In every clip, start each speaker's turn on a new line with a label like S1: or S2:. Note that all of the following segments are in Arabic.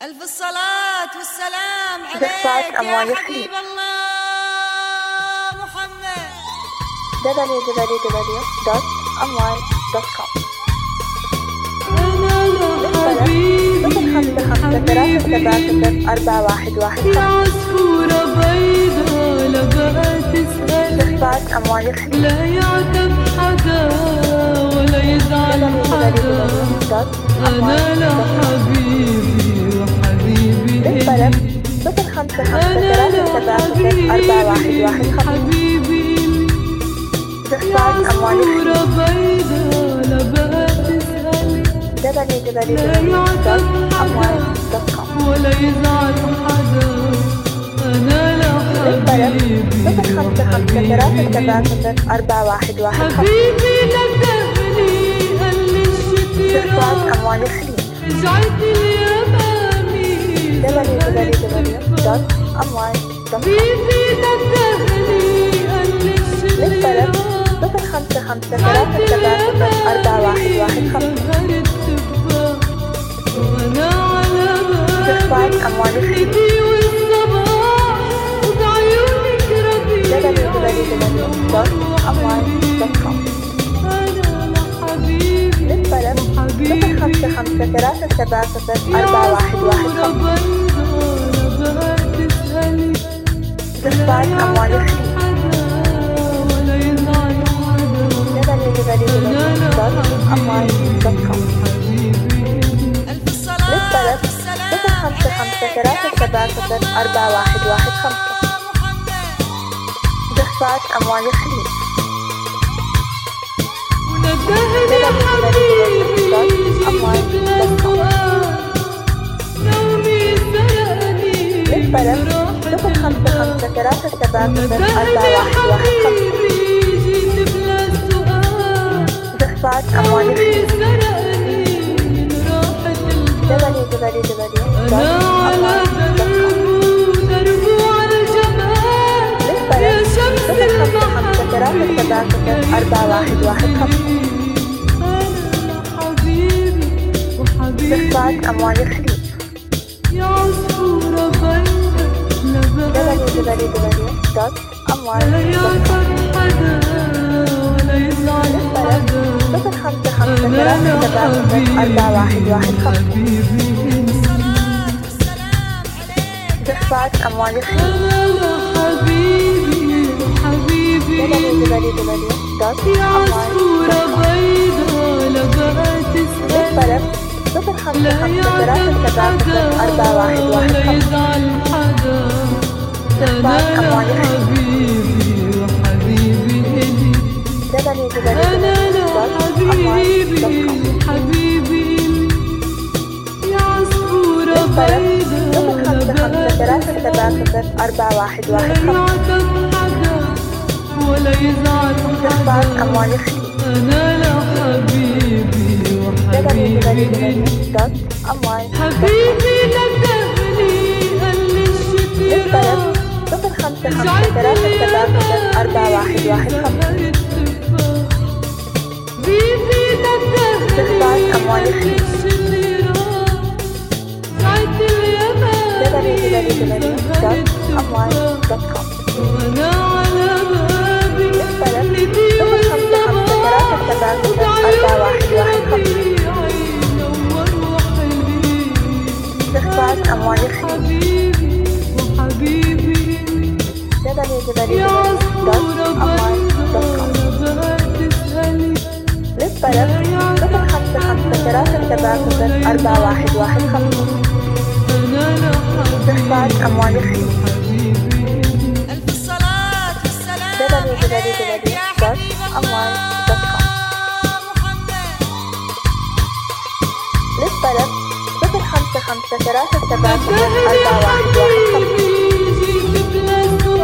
S1: ألف الصلاة والسلام عليك يا حبيب الله محمد.
S2: www.amwal.com.
S3: أنا لحبيبي يا عصفورة بيضة لا بقى تسأل لا يعتب حدا ولا يزعل حدا. أنا لحبيبي وحبيبي أنا لحبيبي حبيبي عصفورة بيضة لا بقى تسأل لا يعتب حدا ولا يزعل حدا. أنا لحبيبي حبيبي ندهني قال لي الشتيرة رجعت اليمامي زهرت الفا. حبيبي ندهني قال لي الشتيرة رجعت اليمامي زهرت الفا. وأنا على بابي والصباح وبعيونك ربيع
S2: www.amwal.com.
S3: أنا لحبيبي وحبيبي يا عصفورة بيضة لا بقى تسألي لا يعتب حدا ولا يزعل حدا. أنا
S2: www.amwal.com.
S3: لحبيبي
S1: ألف الصلاة والسلام عليك يا حبيب الله محمد.
S2: أموال الخليج.
S3: وندهني حبيبي يجي بلا سؤال نومي سرقني من راحة البال. وندهني حبيبي يجي بلا سؤال نومي سرقني من راحة البال. أنا على دربه على الجمال يا شمس المحبة يا حبيبي وحبيبي
S2: أموال الخليج.
S3: يا عصفورة بيضة لا بقى لا يعتب حدا ولا يزعل حدا. أنا لحبيبي حبيبي
S1: الصلاة والسلام عليك
S2: أموال الخليج.
S3: أنا لحبيبي حبيبي يا عصفورة بيضة لا بقى تسأل لا يعتب حدا ولا يزعل حدا. أنا لحبيبي وحبيبي إلي أنا لحبيبي حبيبي يا عصفورة بيضة لا بقى تسأل لا يعتب حدا ولا يزعل حدا. أنا لحبيبي وحبيبي حبيبي ندهني قال لي الشتيرة رجعت اليمامي زهرت الفا. حبيبي ندهني قال لي الشتيرة رجعت اليمامي زهرت الفا. وأنا على بابي لدي والصباح وبعيونك ربيع ينور وحلي.
S2: أموال الخليج.
S3: حبيبي وحبيبي يا عصفورة بيضة لا بقى تسألي لا يعتب حدا ولا يزعل حدا. أنا لحبيبي
S2: أموال الخليج.
S3: حبيبي
S1: ألف الصلاة والسلام عليك يا حبيب الله
S2: www.amwal.com.
S1: محمد.
S3: ندهني حبيبي يجي بلا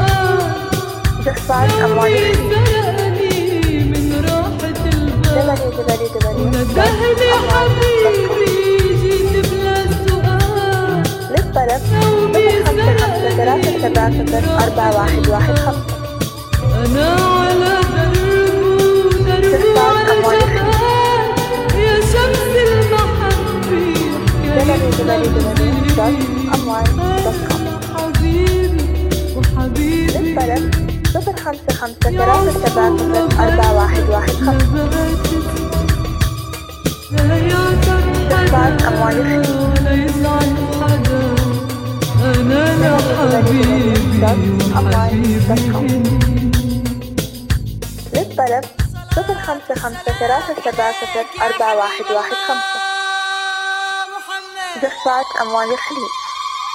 S3: سؤال
S2: أموال
S3: نومي
S2: الخليج.
S3: سرقني من راحة البال. ندهني حبيبي يجي بلا سؤال نومي سرقني من راحة البال. أنا على دربه على الجمال يا شمس المحبة يا
S2: www.amwal.com.
S3: حبيبي وحبيبي
S2: للطلب 055
S3: لا يعتر حدا
S2: أموال الخليج.
S3: ولا يزعل حدا أنا لحبيبي وحبيبي
S2: للطلب 055 جفات أموال الخليج.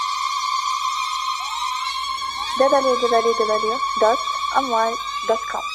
S2: www.amwal.com.